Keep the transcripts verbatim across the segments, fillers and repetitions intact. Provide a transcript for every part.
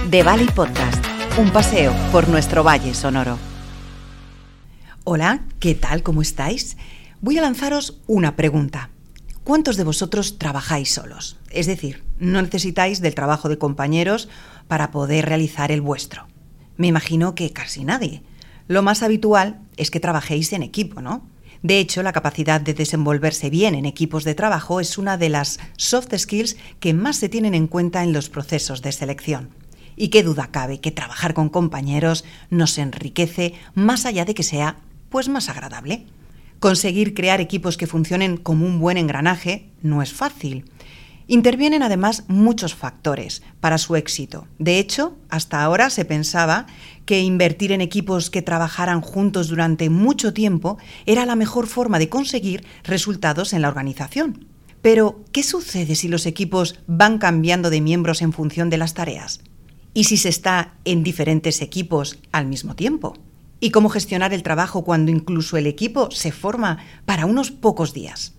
The Valley Podcast, un paseo por nuestro valle sonoro. Hola, ¿qué tal? ¿Cómo estáis? Voy a lanzaros una pregunta. ¿Cuántos de vosotros trabajáis solos? Es decir, no necesitáis del trabajo de compañeros para poder realizar el vuestro. Me imagino que casi nadie. Lo más habitual es que trabajéis en equipo, ¿no? De hecho, la capacidad de desenvolverse bien en equipos de trabajo es una de las soft skills que más se tienen en cuenta en los procesos de selección. Y qué duda cabe que trabajar con compañeros nos enriquece más allá de que sea, pues, más agradable. Conseguir crear equipos que funcionen como un buen engranaje no es fácil. Intervienen además muchos factores para su éxito. De hecho, hasta ahora se pensaba que invertir en equipos que trabajaran juntos durante mucho tiempo era la mejor forma de conseguir resultados en la organización. Pero, ¿qué sucede si los equipos van cambiando de miembros en función de las tareas? ¿Y si se está en diferentes equipos al mismo tiempo? ¿Y cómo gestionar el trabajo cuando incluso el equipo se forma para unos pocos días?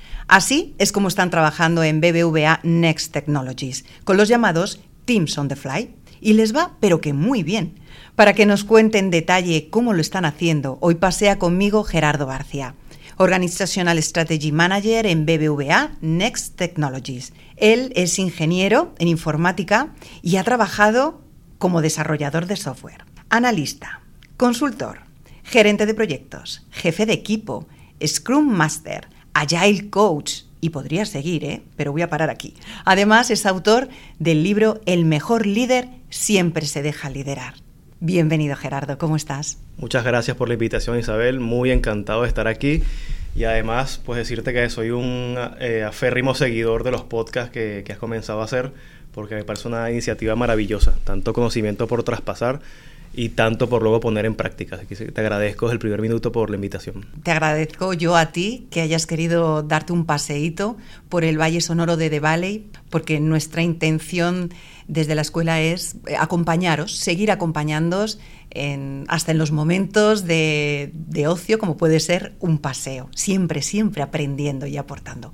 Así es como están trabajando en B B V A Next Technologies, con los llamados Teams on the Fly, y les va pero que muy bien. Para que nos cuente en detalle cómo lo están haciendo, hoy pasea conmigo Gerardo García, Organizational Strategy Manager en B B V A Next Technologies. Él es ingeniero en informática y ha trabajado como desarrollador de software, analista, consultor, gerente de proyectos, jefe de equipo, Scrum Master, Agile Coach, y podría seguir, ¿eh? Pero voy a parar aquí. Además, es autor del libro El mejor líder siempre se deja liderar. Bienvenido, Gerardo, ¿cómo estás? Muchas gracias por la invitación, Isabel. Muy encantado de estar aquí. Y además, pues decirte que soy un eh, aférrimo seguidor de los podcasts que, que has comenzado a hacer, porque me parece una iniciativa maravillosa. Tanto conocimiento por traspasar y tanto por luego poner en práctica. Así que te agradezco desde el primer minuto por la invitación. Te agradezco yo a ti que hayas querido darte un paseíto por el Valle Sonoro de The Valley, porque nuestra intención desde la escuela es acompañaros, seguir acompañándoos en, hasta en los momentos de, de ocio, como puede ser un paseo. Siempre, siempre aprendiendo y aportando.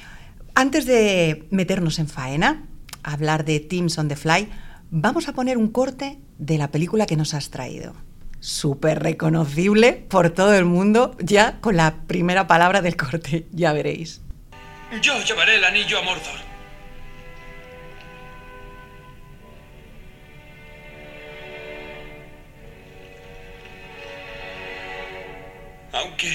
Antes de meternos en faena, hablar de Teams on the Fly, vamos a poner un corte de la película que nos has traído. Súper reconocible por todo el mundo, ya con la primera palabra del corte, ya veréis. Yo llevaré el anillo a Mordor. Aunque...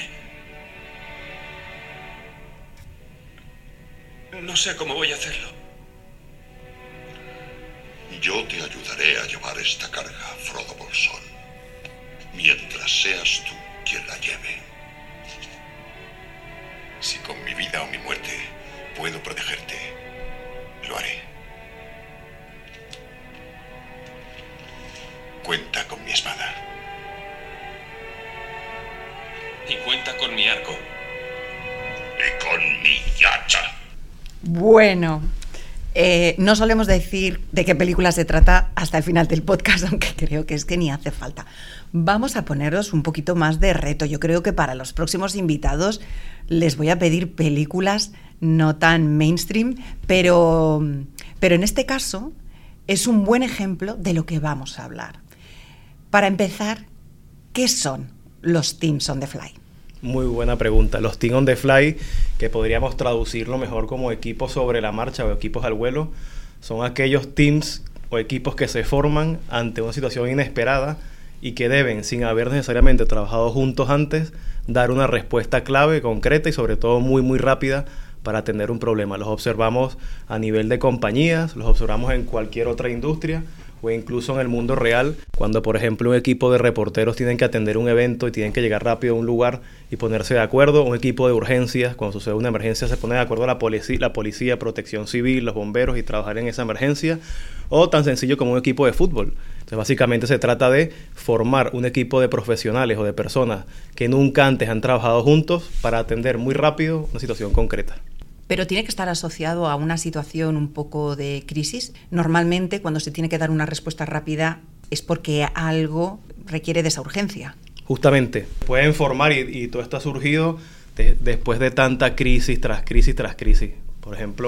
no sé cómo voy a hacerlo. Yo te ayudaré a llevar esta carga, Frodo Bolsón, mientras seas tú quien la lleve. Si con mi vida o mi muerte puedo protegerte, lo haré. Cuenta con mi espada. Y cuenta con mi arco. Y con mi hacha. Bueno... Eh, no solemos decir de qué película se trata hasta el final del podcast, aunque creo que es que ni hace falta. Vamos a poneros un poquito más de reto. Yo creo que para los próximos invitados les voy a pedir películas no tan mainstream, pero, pero en este caso es un buen ejemplo de lo que vamos a hablar. Para empezar, ¿qué son los Teams on the Fly? Muy buena pregunta. Los Teams on the Fly, que podríamos traducirlo mejor como equipos sobre la marcha o equipos al vuelo, son aquellos teams o equipos que se forman ante una situación inesperada y que deben, sin haber necesariamente trabajado juntos antes, dar una respuesta clave, concreta y sobre todo muy muy rápida para atender un problema. Los observamos a nivel de compañías, los observamos en cualquier otra industria o incluso en el mundo real, cuando por ejemplo un equipo de reporteros tienen que atender un evento y tienen que llegar rápido a un lugar y ponerse de acuerdo, un equipo de urgencias, cuando sucede una emergencia se pone de acuerdo la policía, la policía, protección civil, los bomberos y trabajar en esa emergencia, o tan sencillo como un equipo de fútbol. Entonces básicamente se trata de formar un equipo de profesionales o de personas que nunca antes han trabajado juntos para atender muy rápido una situación concreta. Pero tiene que estar asociado a una situación un poco de crisis. Normalmente, cuando se tiene que dar una respuesta rápida, es porque algo requiere de esa urgencia. Justamente, pueden formar, y, y todo esto ha surgido de, después de tanta crisis tras crisis tras crisis. Por ejemplo,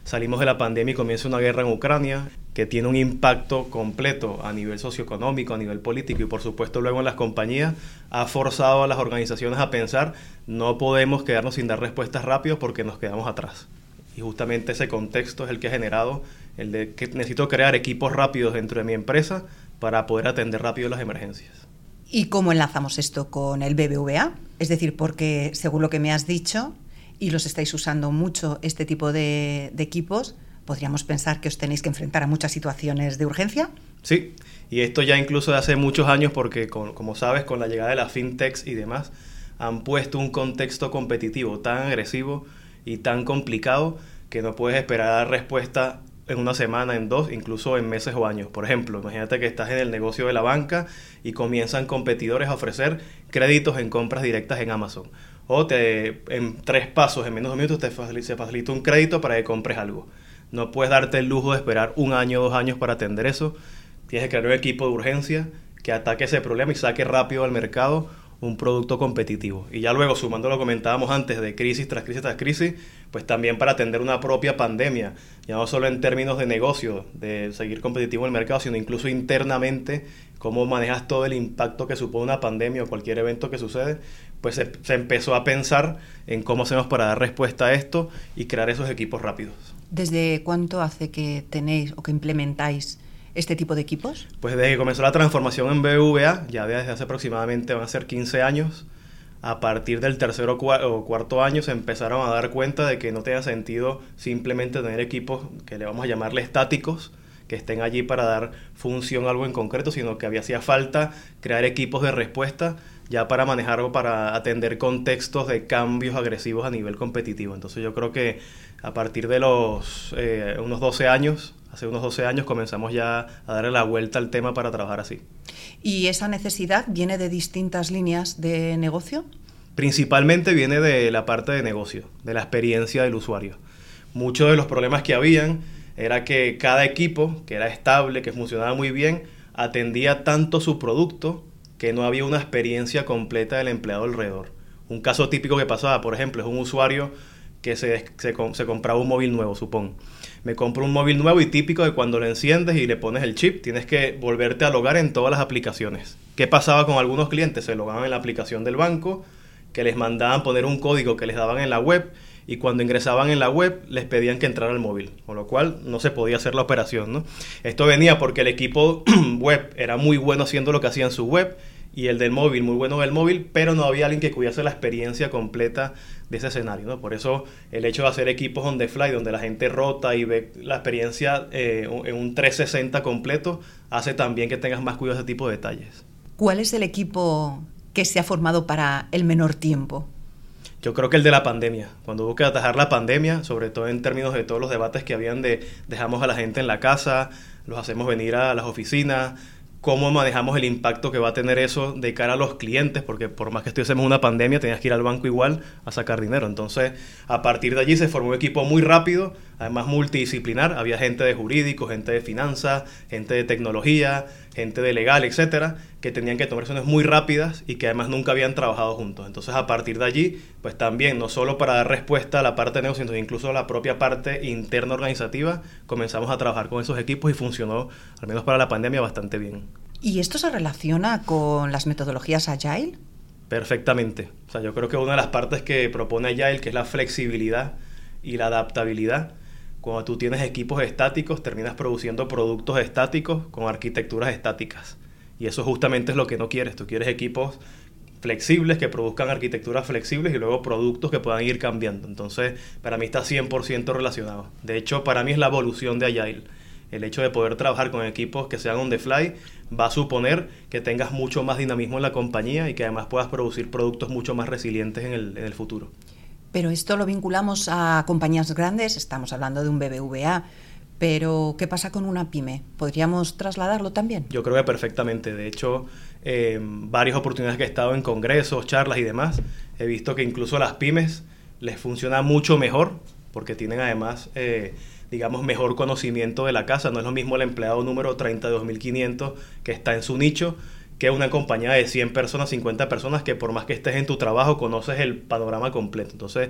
salimos de la pandemia y comienza una guerra en Ucrania que tiene un impacto completo a nivel socioeconómico, a nivel político y por supuesto luego en las compañías, ha forzado a las organizaciones a pensar no podemos quedarnos sin dar respuestas rápidas porque nos quedamos atrás. Y justamente ese contexto es el que ha generado el de que necesito crear equipos rápidos dentro de mi empresa para poder atender rápido las emergencias. ¿Y cómo enlazamos esto con el B B V A? Es decir, porque según lo que me has dicho, y los estáis usando mucho este tipo de, de equipos, ¿podríamos pensar que os tenéis que enfrentar a muchas situaciones de urgencia? Sí, y esto ya incluso de hace muchos años porque, con, como sabes, con la llegada de las fintechs y demás, han puesto un contexto competitivo tan agresivo y tan complicado que no puedes esperar a dar respuesta en una semana, en dos, incluso en meses o años. Por ejemplo, imagínate que estás en el negocio de la banca y comienzan competidores a ofrecer créditos en compras directas en Amazon. O te, en tres pasos, en menos de minutos, te facilita, se facilita un crédito para que compres algo. No puedes darte el lujo de esperar un año o dos años para atender eso. Tienes que crear un equipo de urgencia que ataque ese problema y saque rápido al mercado un producto competitivo. Y ya luego, sumando lo que comentábamos antes de crisis tras crisis tras crisis, pues también para atender una propia pandemia, ya no solo en términos de negocio, de seguir competitivo en el mercado, sino incluso internamente, cómo manejas todo el impacto que supone una pandemia o cualquier evento que sucede, pues se, se empezó a pensar en cómo hacemos para dar respuesta a esto y crear esos equipos rápidos. ¿Desde cuánto hace que tenéis o que implementáis este tipo de equipos? Pues desde que comenzó la transformación en B B V A, ya desde hace aproximadamente van a ser quince años, a partir del tercer o cuarto año se empezaron a dar cuenta de que no tenía sentido simplemente tener equipos que le vamos a llamarle estáticos, que estén allí para dar función a algo en concreto, sino que había hacía falta crear equipos de respuesta ya para manejar o para atender contextos de cambios agresivos a nivel competitivo. Entonces yo creo que a partir de los eh, unos doce años, hace unos doce años comenzamos ya a darle la vuelta al tema para trabajar así. ¿Y esa necesidad viene de distintas líneas de negocio? Principalmente viene de la parte de negocio, de la experiencia del usuario. Muchos de los problemas que habían era que cada equipo, que era estable, que funcionaba muy bien, atendía tanto su producto que no había una experiencia completa del empleado alrededor. Un caso típico que pasaba, por ejemplo, es un usuario que se, se, se compraba un móvil nuevo, supón. Me compro un móvil nuevo y típico de cuando lo enciendes y le pones el chip, tienes que volverte a logar en todas las aplicaciones. ¿Qué pasaba con algunos clientes? Se logaban en la aplicación del banco, que les mandaban poner un código que les daban en la web, y cuando ingresaban en la web les pedían que entraran al móvil, con lo cual no se podía hacer la operación, ¿no? Esto venía porque el equipo web era muy bueno haciendo lo que hacía en su web, y el del móvil, muy bueno del móvil, pero no había alguien que cuidase la experiencia completa de ese escenario, ¿no? Por eso el hecho de hacer equipos on the fly, donde la gente rota y ve la experiencia eh, en un trescientos sesenta completo, hace también que tengas más cuidado de ese tipo de detalles. ¿Cuál es el equipo que se ha formado para el menor tiempo? Yo creo que el de la pandemia. Cuando hubo que atajar la pandemia, sobre todo en términos de todos los debates que habían de dejamos a la gente en la casa, los hacemos venir a las oficinas, cómo manejamos el impacto que va a tener eso de cara a los clientes, porque por más que estuviésemos en una pandemia, tenías que ir al banco igual a sacar dinero. Entonces, a partir de allí se formó un equipo muy rápido, además multidisciplinar. Había gente de jurídico, gente de finanzas, gente de tecnología, gente de legal, etcétera, que tenían que tomar decisiones muy rápidas y que además nunca habían trabajado juntos. Entonces, a partir de allí, pues también, no solo para dar respuesta a la parte de negocio, sino incluso a la propia parte interna organizativa, comenzamos a trabajar con esos equipos y funcionó, al menos para la pandemia, bastante bien. ¿Y esto se relaciona con las metodologías Agile? Perfectamente. O sea, yo creo que una de las partes que propone Agile, que es la flexibilidad y la adaptabilidad, cuando tú tienes equipos estáticos, terminas produciendo productos estáticos con arquitecturas estáticas. Y eso justamente es lo que no quieres. Tú quieres equipos flexibles que produzcan arquitecturas flexibles y luego productos que puedan ir cambiando. Entonces, para mí está cien por ciento relacionado. De hecho, para mí es la evolución de Agile. El hecho de poder trabajar con equipos que sean on the fly va a suponer que tengas mucho más dinamismo en la compañía y que además puedas producir productos mucho más resilientes en el, en el futuro. Pero esto lo vinculamos a compañías grandes, estamos hablando de un B B V A, pero ¿qué pasa con una pyme? ¿Podríamos trasladarlo también? Yo creo que perfectamente. De hecho, eh, varias oportunidades que he estado en congresos, charlas y demás, he visto que incluso a las pymes les funciona mucho mejor porque tienen además, eh, digamos, mejor conocimiento de la casa. No es lo mismo el empleado número treinta y dos mil quinientos que está en su nicho que una compañía de cien personas, cincuenta personas, que por más que estés en tu trabajo, conoces el panorama completo. Entonces,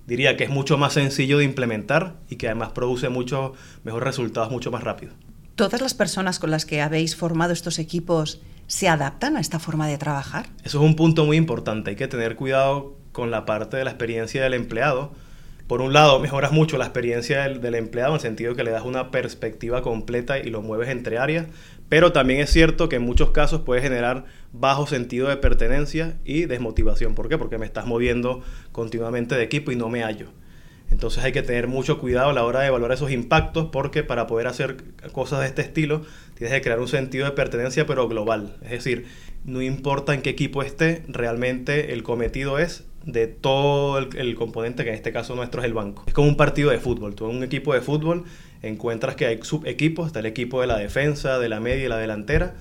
diría que es mucho más sencillo de implementar y que además produce muchos mejores resultados mucho más rápido. ¿Todas las personas con las que habéis formado estos equipos se adaptan a esta forma de trabajar? Eso es un punto muy importante. Hay que tener cuidado con la parte de la experiencia del empleado. Por un lado, mejoras mucho la experiencia del, del empleado en el sentido de que le das una perspectiva completa y lo mueves entre áreas, pero también es cierto que en muchos casos puede generar bajo sentido de pertenencia y desmotivación. ¿Por qué? Porque me estás moviendo continuamente de equipo y no me hallo. Entonces hay que tener mucho cuidado a la hora de evaluar esos impactos, porque para poder hacer cosas de este estilo tienes que crear un sentido de pertenencia pero global. Es decir, no importa en qué equipo esté, realmente el cometido es de todo el, el componente, que en este caso nuestro es el banco. Es como un partido de fútbol. Tú en un equipo de fútbol encuentras que hay subequipos, está el equipo de la defensa, de la media y la delantera,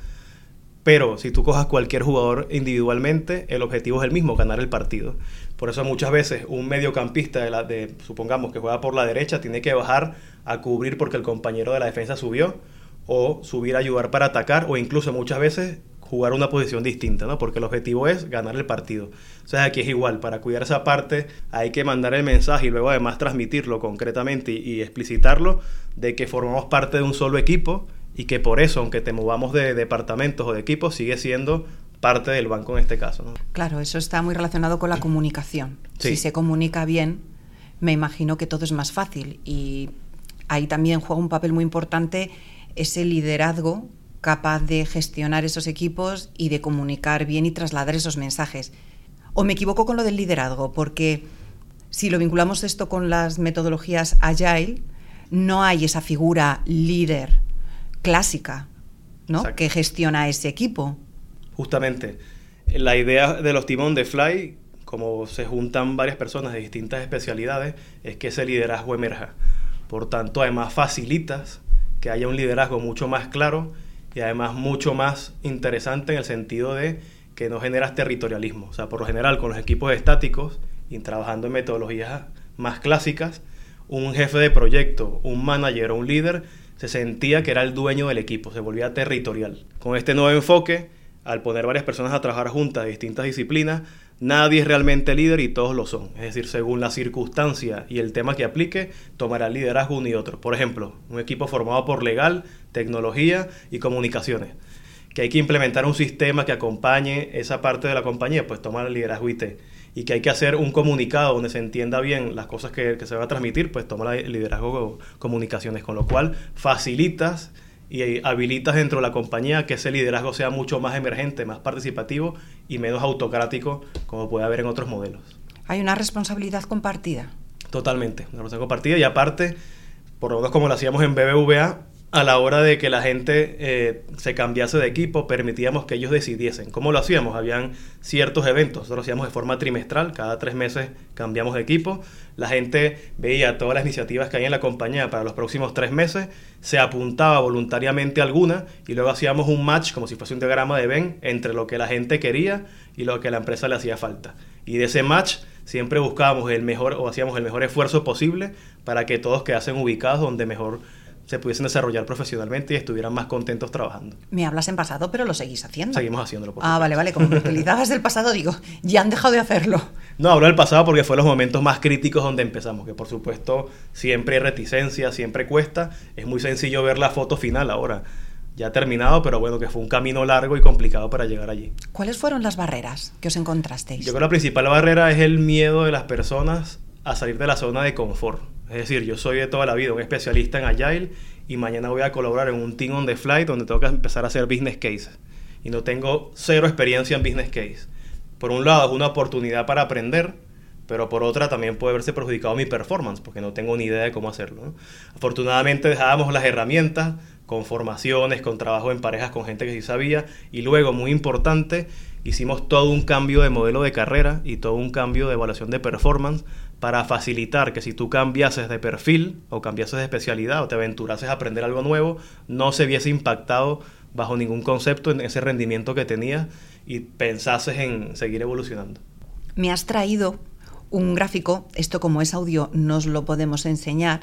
pero si tú cojas cualquier jugador individualmente, el objetivo es el mismo, ganar el partido. Por eso muchas veces un mediocampista, de la, de, supongamos que juega por la derecha, tiene que bajar a cubrir porque el compañero de la defensa subió, o subir a ayudar para atacar, o incluso muchas veces jugar una posición distinta, ¿no? Porque el objetivo es ganar el partido. O sea, aquí es igual, para cuidar esa parte hay que mandar el mensaje y luego además transmitirlo concretamente y, y explicitarlo de que formamos parte de un solo equipo y que por eso, aunque te movamos de departamentos o de equipos, sigue siendo parte del banco en este caso, ¿no? Claro, eso está muy relacionado con la comunicación. Sí. Si se comunica bien, me imagino que todo es más fácil, y ahí también juega un papel muy importante ese liderazgo capaz de gestionar esos equipos y de comunicar bien y trasladar esos mensajes. ¿O me equivoco con lo del liderazgo? Porque si lo vinculamos esto con las metodologías Agile, no hay esa figura líder clásica, ¿no? Exacto. Que gestiona ese equipo. Justamente, la idea de los Team on the Fly, como se juntan varias personas de distintas especialidades, es que ese liderazgo emerja. Por tanto, además facilitas que haya un liderazgo mucho más claro y además mucho más interesante en el sentido de que no generas territorialismo. O sea, por lo general, con los equipos estáticos y trabajando en metodologías más clásicas, un jefe de proyecto, un manager o un líder se sentía que era el dueño del equipo, se volvía territorial. Con este nuevo enfoque, al poner varias personas a trabajar juntas de distintas disciplinas, nadie es realmente líder y todos lo son. Es decir, según la circunstancia y el tema que aplique, tomará el liderazgo uno y otro. Por ejemplo, un equipo formado por legal, tecnología y comunicaciones, que hay que implementar un sistema que acompañe esa parte de la compañía, pues toma el liderazgo I T. Y que hay que hacer un comunicado donde se entienda bien las cosas que, que se van a transmitir, pues toma el liderazgo comunicaciones, con lo cual facilitas y habilitas dentro de la compañía que ese liderazgo sea mucho más emergente, más participativo y menos autocrático, como puede haber en otros modelos. Hay una responsabilidad compartida. Totalmente, una responsabilidad compartida, y aparte, por lo menos como lo hacíamos en B B V A, a la hora de que la gente eh, se cambiase de equipo, permitíamos que ellos decidiesen. ¿Cómo lo hacíamos? Habían ciertos eventos, nosotros lo hacíamos de forma trimestral, cada tres meses cambiamos de equipo, la gente veía todas las iniciativas que hay en la compañía para los próximos tres meses, se apuntaba voluntariamente a alguna y luego hacíamos un match, como si fuese un diagrama de Venn, entre lo que la gente quería y lo que a la empresa le hacía falta. Y de ese match siempre buscábamos el mejor, o hacíamos el mejor esfuerzo posible para que todos quedasen ubicados donde mejor se pudiesen desarrollar profesionalmente y estuvieran más contentos trabajando. Me hablas en pasado, pero lo seguís haciendo. Seguimos haciéndolo. Por ah, vale, vale. Como que utilizabas el pasado, digo, ya han dejado de hacerlo. No, hablo del pasado porque fue los momentos más críticos donde empezamos, que por supuesto siempre hay reticencia, siempre cuesta. Es muy sencillo ver la foto final ahora, ya terminado, pero bueno, que fue un camino largo y complicado para llegar allí. ¿Cuáles fueron las barreras que os encontrasteis? Yo creo que la principal barrera es el miedo de las personas a salir de la zona de confort. Es decir, yo soy de toda la vida un especialista en Agile y mañana voy a colaborar en un Team on the Fly donde tengo que empezar a hacer business case y no tengo cero experiencia en business case. Por un lado es una oportunidad para aprender, pero por otra también puede verse perjudicado mi performance porque no tengo ni idea de cómo hacerlo, ¿no? Afortunadamente dejábamos las herramientas con formaciones, con trabajo en parejas con gente que sí sabía, y luego, muy importante, hicimos todo un cambio de modelo de carrera y todo un cambio de evaluación de performance para facilitar que si tú cambiases de perfil o cambiases de especialidad o te aventurases a aprender algo nuevo, no se viese impactado bajo ningún concepto en ese rendimiento que tenías y pensases en seguir evolucionando. Me has traído un gráfico, esto como es audio no os lo podemos enseñar,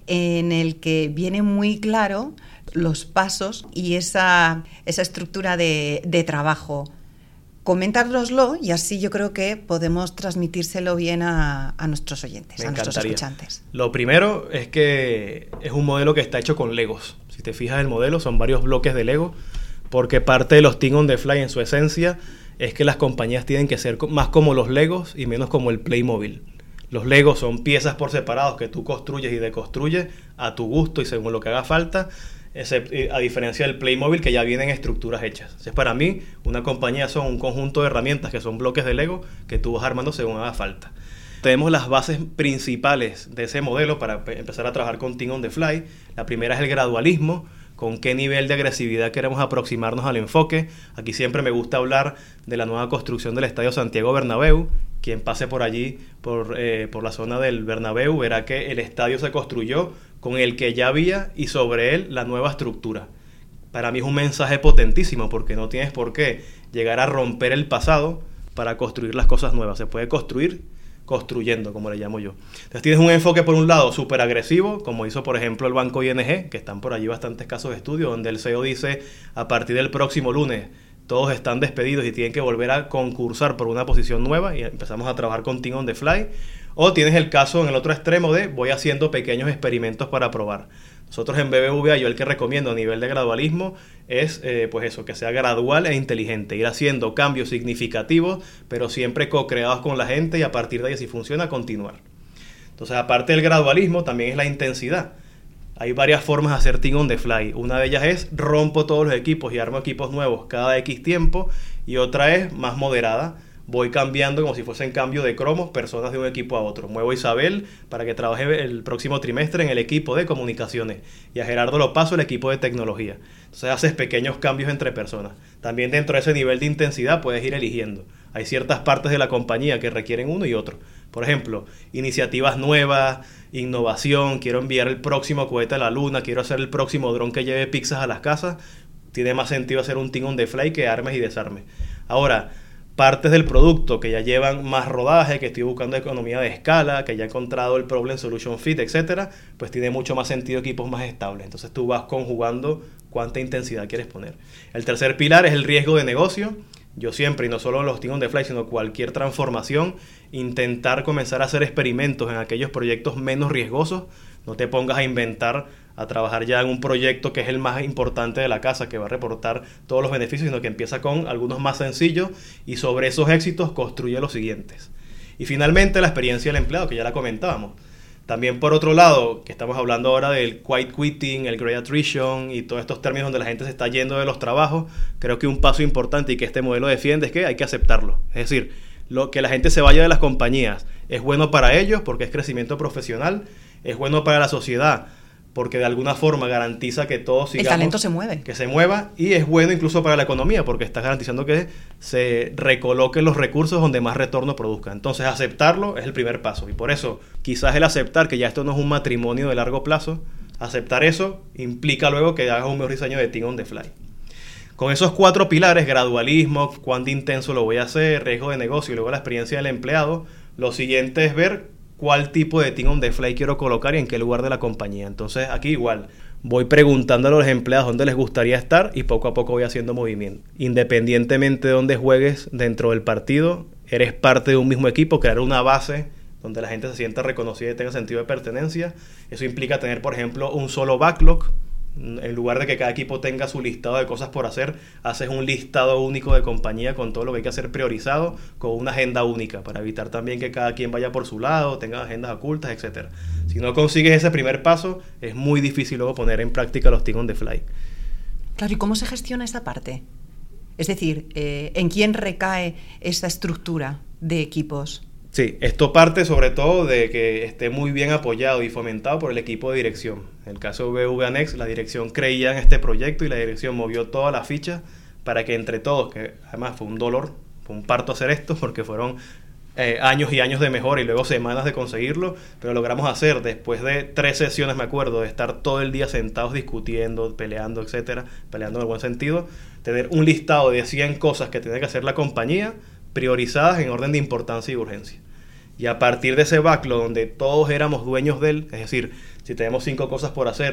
en el que viene muy claro los pasos y esa, esa estructura de, de trabajo. Coméntanoslo y así yo creo que podemos transmitírselo bien a, a nuestros oyentes, Me a nuestros encantaría. escuchantes. Lo primero es que es un modelo que está hecho con Legos. Si te fijas el modelo, son varios bloques de Lego, porque parte de los Think on the Fly en su esencia es que las compañías tienen que ser más como los Legos y menos como el Playmobil. Los Legos son piezas por separados que tú construyes y deconstruyes a tu gusto y según lo que haga falta, a diferencia del Playmobil que ya vienen estructuras hechas. Entonces, para mí, una compañía son un conjunto de herramientas que son bloques de Lego que tú vas armando según haga falta. Tenemos las bases principales de ese modelo para empezar a trabajar con Think on the Fly. La primera es el gradualismo, con qué nivel de agresividad queremos aproximarnos al enfoque. Aquí siempre me gusta hablar de la nueva construcción del Estadio Santiago Bernabéu. Quien pase por allí, por, eh, por la zona del Bernabéu, verá que el estadio se construyó con el que ya había y sobre él la nueva estructura. Para mí es un mensaje potentísimo porque no tienes por qué llegar a romper el pasado para construir las cosas nuevas. Se puede construir construyendo, como le llamo yo. Entonces tienes un enfoque por un lado súper agresivo, como hizo por ejemplo el banco I N G, que están por allí bastantes casos de estudio, donde el C E O dice a partir del próximo lunes todos están despedidos y tienen que volver a concursar por una posición nueva y empezamos a trabajar con Think on the Fly. O tienes el caso en el otro extremo de voy haciendo pequeños experimentos para probar. Nosotros en B B V A, yo el que recomiendo a nivel de gradualismo es eh, pues eso, que sea gradual e inteligente, ir haciendo cambios significativos, pero siempre co-creados con la gente y a partir de ahí, si funciona, continuar. Entonces, aparte del gradualismo, también es la intensidad. Hay varias formas de hacer Think on the Fly. Una de ellas es rompo todos los equipos y armo equipos nuevos cada X tiempo. Y otra es más moderada. Voy cambiando como si fuesen cambio de cromos, personas de un equipo a otro. Muevo a Isabel para que trabaje el próximo trimestre en el equipo de comunicaciones. Y a Gerardo lo paso el equipo de tecnología. Entonces haces pequeños cambios entre personas. También dentro de ese nivel de intensidad puedes ir eligiendo. Hay ciertas partes de la compañía que requieren uno y otro. Por ejemplo, iniciativas nuevas, innovación, quiero enviar el próximo cohete a la luna, quiero hacer el próximo dron que lleve pizzas a las casas. Tiene más sentido hacer un Think on the Fly que armes y desarmes. Ahora, partes del producto que ya llevan más rodaje, que estoy buscando economía de escala, que ya he encontrado el Problem Solution Fit, etcétera, pues tiene mucho más sentido equipos más estables. Entonces tú vas conjugando cuánta intensidad quieres poner. El tercer pilar es el riesgo de negocio. Yo siempre, y no solo en los Think on the Fly, sino cualquier transformación, intentar comenzar a hacer experimentos en aquellos proyectos menos riesgosos. No te pongas a inventar, a trabajar ya en un proyecto que es el más importante de la casa, que va a reportar todos los beneficios, sino que empieza con algunos más sencillos y sobre esos éxitos construye los siguientes. Y finalmente la experiencia del empleado, que ya la comentábamos. También por otro lado, que estamos hablando ahora del quiet quitting, el great attrition y todos estos términos donde la gente se está yendo de los trabajos, creo que un paso importante y que este modelo defiende es que hay que aceptarlo. Es decir, lo que la gente se vaya de las compañías es bueno para ellos porque es crecimiento profesional, es bueno para la sociedad porque de alguna forma garantiza que todos sigamos, el talento se mueve. Que se mueva, y es bueno incluso para la economía porque está garantizando que se recoloquen los recursos donde más retorno produzca. Entonces aceptarlo es el primer paso y por eso quizás el aceptar que ya esto no es un matrimonio de largo plazo, aceptar eso implica luego que hagas un mejor diseño de Think on the Fly. Con esos cuatro pilares, gradualismo, cuánto intenso lo voy a hacer, riesgo de negocio y luego la experiencia del empleado, lo siguiente es ver cuál tipo de Think on the Fly quiero colocar y en qué lugar de la compañía. Entonces aquí igual voy preguntando a los empleados dónde les gustaría estar y poco a poco voy haciendo movimiento. Independientemente de dónde juegues dentro del partido, eres parte de un mismo equipo, crear una base donde la gente se sienta reconocida y tenga sentido de pertenencia. Eso implica tener, por ejemplo, un solo backlog. En lugar de que cada equipo tenga su listado de cosas por hacer, haces un listado único de compañía con todo lo que hay que hacer priorizado, con una agenda única, para evitar también que cada quien vaya por su lado, tenga agendas ocultas, etcétera. Si no consigues ese primer paso, es muy difícil luego poner en práctica los Think on the Fly. Claro, ¿y cómo se gestiona esta parte? Es decir, eh, ¿en quién recae esta estructura de equipos? Sí, esto parte sobre todo de que esté muy bien apoyado y fomentado por el equipo de dirección. En el caso de B B V A Next, la dirección creía en este proyecto y la dirección movió todas las fichas para que entre todos, que además fue un dolor, fue un parto hacer esto porque fueron eh, años y años de mejora y luego semanas de conseguirlo, pero logramos hacer después de tres sesiones, me acuerdo, de estar todo el día sentados discutiendo, peleando, etcétera, peleando en el buen sentido, tener un listado de cien cosas que tiene que hacer la compañía, priorizadas en orden de importancia y urgencia. Y a partir de ese backlog donde todos éramos dueños de él, es decir, si tenemos cinco cosas por hacer,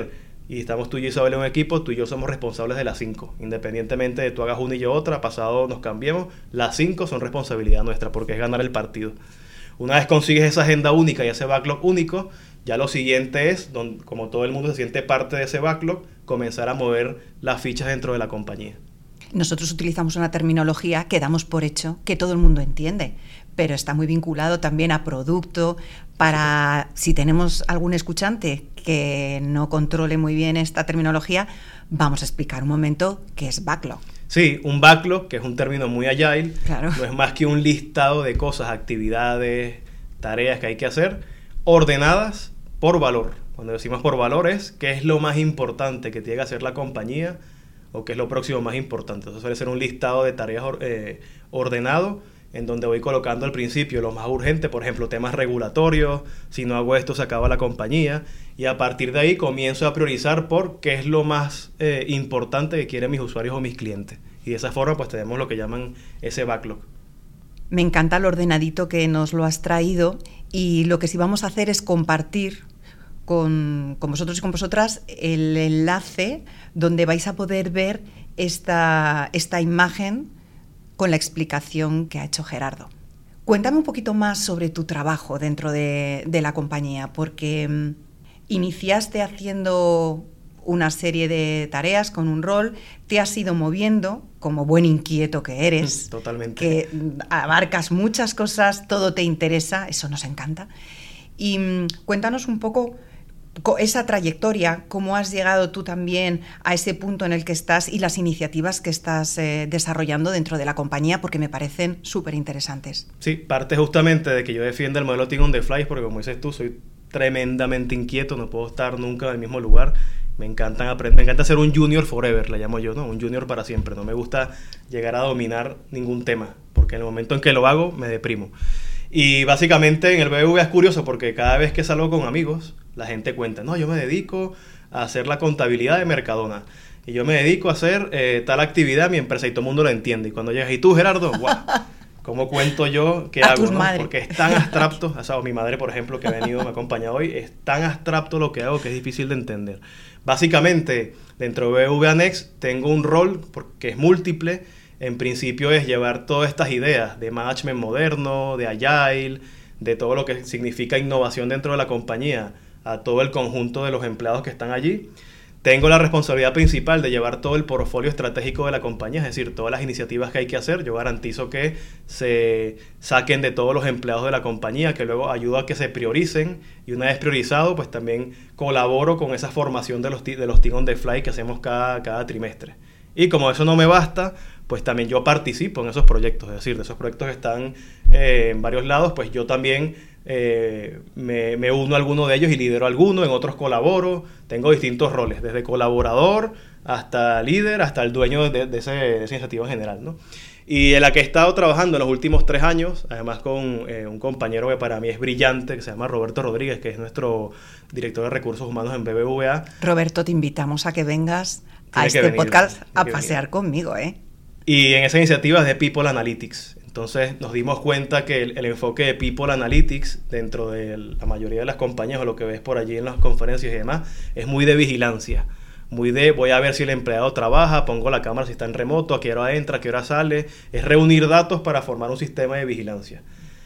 y estamos tú y yo, Isabel, en un equipo, tú y yo somos responsables de las cinco. Independientemente de tú hagas una y yo otra, pasado nos cambiemos, las cinco son responsabilidad nuestra porque es ganar el partido. Una vez consigues esa agenda única y ese backlog único, ya lo siguiente es, donde, como todo el mundo se siente parte de ese backlog, comenzar a mover las fichas dentro de la compañía. Nosotros utilizamos una terminología que damos por hecho que todo el mundo entiende, pero está muy vinculado también a producto. Para si tenemos algún escuchante que no controle muy bien esta terminología, vamos a explicar un momento qué es backlog. Sí, un backlog, que es un término muy agile, claro. No es más que un listado de cosas, actividades, tareas que hay que hacer, ordenadas por valor. Cuando decimos por valor es qué es lo más importante que tiene que hacer la compañía o qué es lo próximo más importante. Eso suele ser un listado de tareas eh, ordenado, en donde voy colocando al principio lo más urgente, por ejemplo, temas regulatorios, si no hago esto se acaba la compañía, y a partir de ahí comienzo a priorizar por qué es lo más eh, importante que quieren mis usuarios o mis clientes. Y de esa forma pues tenemos lo que llaman ese backlog. Me encanta lo ordenadito que nos lo has traído, y lo que sí vamos a hacer es compartir con, con vosotros y con vosotras el enlace donde vais a poder ver esta, esta imagen con la explicación que ha hecho Gerardo. Cuéntame un poquito más sobre tu trabajo dentro de, de la compañía, porque um, iniciaste haciendo una serie de tareas con un rol, te has ido moviendo como buen inquieto que eres. Totalmente. Que abarcas muchas cosas, todo te interesa, eso nos encanta. Y um, cuéntanos un poco esa trayectoria, cómo has llegado tú también a ese punto en el que estás y las iniciativas que estás eh, desarrollando dentro de la compañía, porque me parecen súper interesantes. Sí, parte justamente de que yo defiendo el modelo Team on the Fly, porque como dices tú, soy tremendamente inquieto, no puedo estar nunca en el mismo lugar. Me encantan aprender, me encanta ser un junior forever, le llamo yo, ¿no? Un junior para siempre. No me gusta llegar a dominar ningún tema, porque en el momento en que lo hago, me deprimo. Y básicamente en el B B V A es curioso porque cada vez que salgo con amigos, la gente cuenta, no, yo me dedico a hacer la contabilidad de Mercadona y yo me dedico a hacer eh, tal actividad en mi empresa, y todo el mundo lo entiende. Y cuando llegas, ¿y tú, Gerardo? ¡Guau! ¿Cómo cuento yo qué a hago? Tus ¿no? madres. Porque es tan abstracto, o sea, mi madre, por ejemplo, que ha venido, me acompaña hoy, es tan abstracto lo que hago que es difícil de entender. Básicamente, dentro de B B V A Next tengo un rol porque es múltiple. En principio es llevar todas estas ideas de management moderno, de agile, de todo lo que significa innovación dentro de la compañía a todo el conjunto de los empleados que están allí. Tengo la responsabilidad principal de llevar todo el portfolio estratégico de la compañía, es decir, todas las iniciativas que hay que hacer. Yo garantizo que se saquen de todos los empleados de la compañía, que luego ayudo a que se prioricen, y una vez priorizado, pues también colaboro con esa formación de los, de los Team on the Fly que hacemos cada, cada trimestre. Y como eso no me basta, pues también yo participo en esos proyectos, es decir, de esos proyectos que están eh, en varios lados, pues yo también eh, me, me uno a alguno de ellos y lidero alguno, en otros colaboro, tengo distintos roles, desde colaborador hasta líder, hasta el dueño de, de, ese, de esa iniciativa en general, ¿no? Y en la que he estado trabajando en los últimos tres años, además con eh, un compañero que para mí es brillante, que se llama Roberto Rodríguez, que es nuestro director de recursos humanos en B B V A. Roberto, te invitamos a que vengas a Tiene este venir, podcast a que pasear venir. conmigo, ¿eh? Y en esa iniciativa es de People Analytics. Entonces nos dimos cuenta que el, el enfoque de People Analytics dentro de la mayoría de las compañías, o lo que ves por allí en las conferencias y demás, es muy de vigilancia. Muy de voy a ver si el empleado trabaja, pongo la cámara si está en remoto, a qué hora entra, a qué hora sale. Es reunir datos para formar un sistema de vigilancia.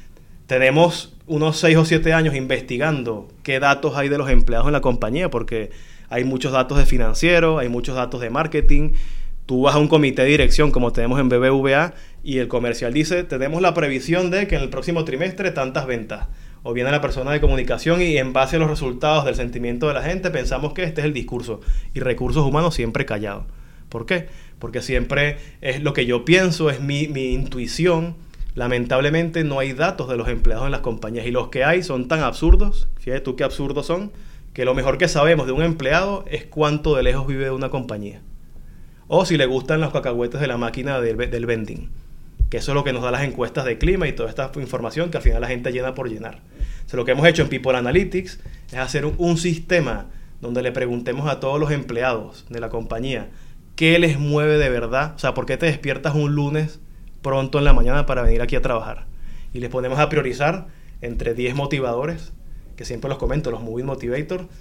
Tenemos unos seis o siete años investigando qué datos hay de los empleados en la compañía, porque hay muchos datos de financiero, hay muchos datos de marketing. Tú vas a un comité de dirección como tenemos en B B V A y el comercial dice, tenemos la previsión de que en el próximo trimestre tantas ventas. O viene la persona de comunicación y en base a los resultados del sentimiento de la gente pensamos que este es el discurso. Y recursos humanos siempre callado. ¿Por qué? Porque siempre es lo que yo pienso, es mi, mi intuición. Lamentablemente no hay datos de los empleados en las compañías y los que hay son tan absurdos, fíjate tú qué absurdos son, que lo mejor que sabemos de un empleado es cuánto de lejos vive de una compañía. O si le gustan los cacahuetes de la máquina del, del vending. Que eso es lo que nos da las encuestas de clima y toda esta información que al final la gente llena por llenar. O sea, lo que hemos hecho en People Analytics es hacer un, un sistema donde le preguntemos a todos los empleados de la compañía qué les mueve de verdad. O sea, ¿por qué te despiertas un lunes pronto en la mañana para venir aquí a trabajar? Y les ponemos a priorizar entre diez motivadores, que siempre los comento, los Moving Motivators,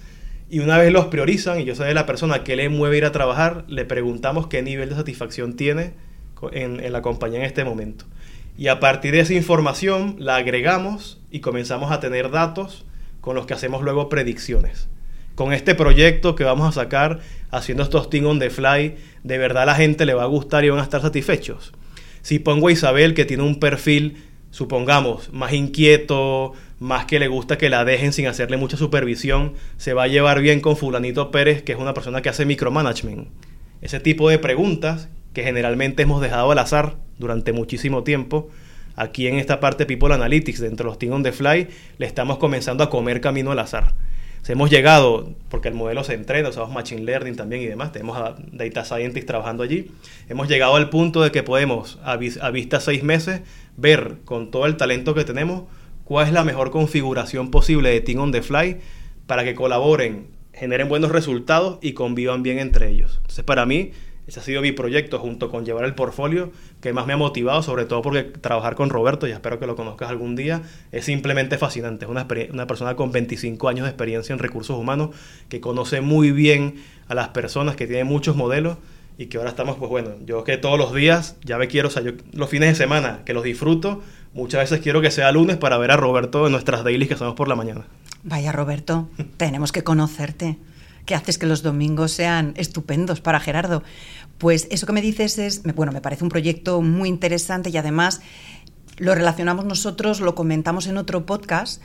Y una vez los priorizan y yo sé la persona que le mueve ir a trabajar, le preguntamos qué nivel de satisfacción tiene en, en la compañía en este momento. Y a partir de esa información la agregamos y comenzamos a tener datos con los que hacemos luego predicciones. Con este proyecto que vamos a sacar, haciendo estos Team on the Fly, de verdad a la gente le va a gustar y van a estar satisfechos. Si pongo a Isabel, que tiene un perfil, supongamos, más inquieto, más que le gusta que la dejen sin hacerle mucha supervisión, se va a llevar bien con fulanito Pérez, que es una persona que hace micromanagement. Ese tipo de preguntas que generalmente hemos dejado al azar durante muchísimo tiempo, aquí en esta parte People Analytics, dentro de los Team on the Fly, le estamos comenzando a comer camino al azar. Si hemos llegado, porque el modelo se entrena, usamos Machine Learning también y demás, tenemos a Data Scientists trabajando allí, hemos llegado al punto de que podemos, a, vis- a vista seis meses, ver con todo el talento que tenemos, cuál es la mejor configuración posible de Team on the Fly para que colaboren, generen buenos resultados y convivan bien entre ellos. Entonces, para mí, ese ha sido mi proyecto, junto con llevar el portfolio, que más me ha motivado, sobre todo porque trabajar con Roberto, y espero que lo conozcas algún día, es simplemente fascinante. Es una, una persona con veinticinco años de experiencia en recursos humanos, que conoce muy bien a las personas, que tiene muchos modelos, y que ahora estamos, pues bueno, yo que todos los días, ya me quiero, o sea, yo los fines de semana, que los disfruto, muchas veces quiero que sea lunes para ver a Roberto en nuestras dailies que hacemos por la mañana. Vaya, Roberto, tenemos que conocerte. ¿Qué haces que los domingos sean estupendos para Gerardo? Pues eso que me dices es, bueno, me parece un proyecto muy interesante y además lo relacionamos nosotros, lo comentamos en otro podcast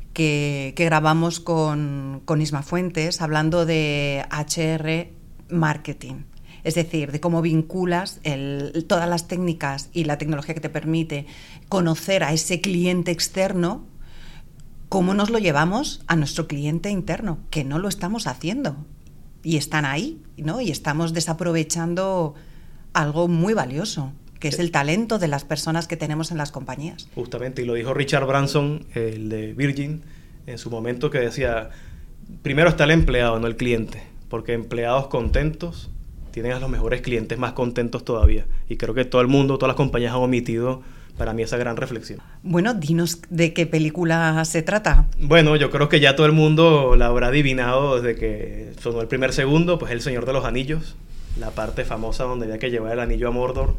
que, que grabamos con, con Isma Fuentes, hablando de H R Marketing. Es decir, de cómo vinculas el, todas las técnicas y la tecnología que te permite conocer a ese cliente externo, cómo nos lo llevamos a nuestro cliente interno, que no lo estamos haciendo. Y están ahí, ¿no? Y estamos desaprovechando algo muy valioso, que es el talento de las personas que tenemos en las compañías. Justamente, y lo dijo Richard Branson, el de Virgin, en su momento, que decía, primero está el empleado, no el cliente, porque empleados contentos tienen a los mejores clientes más contentos todavía. Y creo que todo el mundo, todas las compañías han omitido para mí esa gran reflexión. Bueno, dinos de qué película se trata. Bueno, yo creo que ya todo el mundo la habrá adivinado desde que sonó el primer segundo, pues El Señor de los Anillos, la parte famosa donde había que llevar el anillo a Mordor,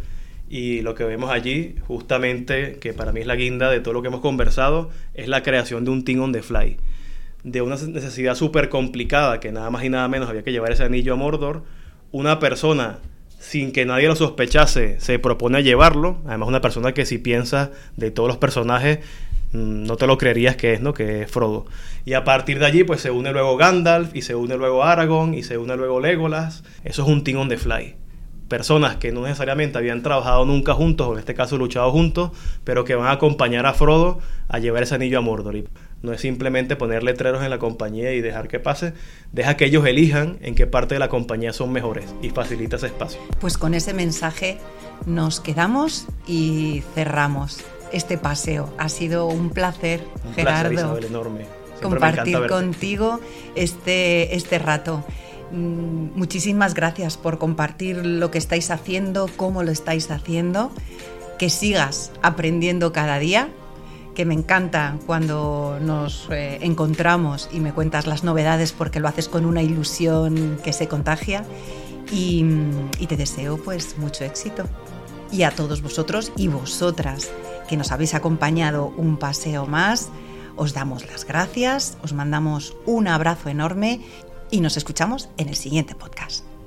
y lo que vemos allí, justamente, que para mí es la guinda de todo lo que hemos conversado, es la creación de un Team on the Fly, de una necesidad súper complicada, que nada más y nada menos había que llevar ese anillo a Mordor. Una persona, sin que nadie lo sospechase, se propone a llevarlo. Además, una persona que, si piensas de todos los personajes, no te lo creerías que es, ¿no? Que es Frodo. Y a partir de allí, pues se une luego Gandalf, y se une luego Aragorn, y se une luego Legolas. Eso es un Team on the Fly. Personas que no necesariamente habían trabajado nunca juntos, o en este caso luchado juntos, pero que van a acompañar a Frodo a llevar ese anillo a Mordor. Y no es simplemente poner letreros en la compañía y dejar que pase, deja que ellos elijan en qué parte de la compañía son mejores y facilita ese espacio. Pues con ese mensaje nos quedamos y cerramos este paseo. Ha sido un placer, un Gerardo, placer, Isabel, enorme. Siempre compartir contigo este, este rato. Muchísimas gracias por compartir lo que estáis haciendo, cómo lo estáis haciendo, que sigas aprendiendo cada día, que me encanta cuando nos eh, encontramos y me cuentas las novedades, porque lo haces con una ilusión que se contagia, y, y te deseo pues mucho éxito. Y a todos vosotros y vosotras que nos habéis acompañado un paseo más, os damos las gracias, os mandamos un abrazo enorme y nos escuchamos en el siguiente podcast.